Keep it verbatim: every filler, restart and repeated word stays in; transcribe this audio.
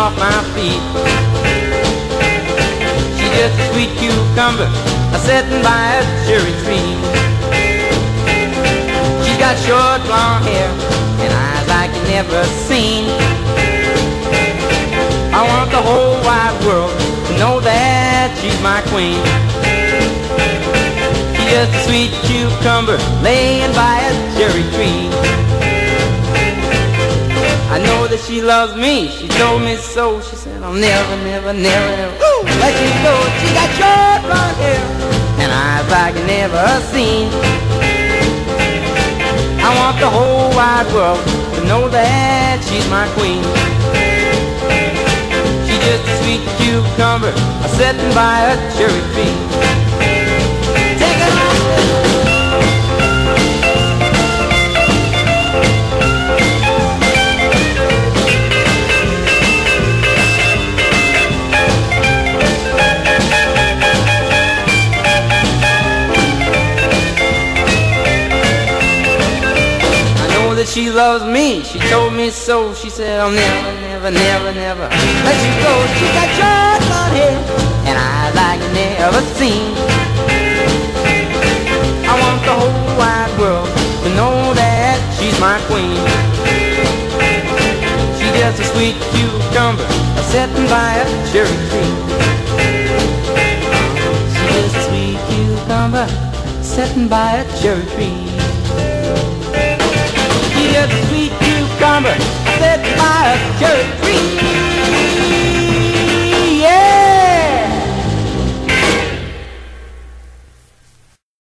off my feet. She's just a sweet cucumber, a sitting by a cherry tree. She's got short blonde hair and eyes like you never seen. I want the whole wide world to know that she's my queen. She's just a sweet cucumber laying by a cherry tree. I know that she loves me, she told me so. She said I'll never, never, never, never ooh, let you go. She got short blonde hair and eyes like you never seen. I want the whole wide world to know that she's my queen. She's just a sweet cucumber, a sitting by a cherry tree. Take it on. That she loves me, she told me so. She said I'll never, never, never, never let you go. She got short blonde hair and eyes like you never seen. I want the whole wide world to know that she's my queen. She's just a sweet cucumber, a sitting by a cherry tree. She's just a sweet cucumber, sitting by a cherry tree. She's a sweet cucumber, sitting by a cherry tree.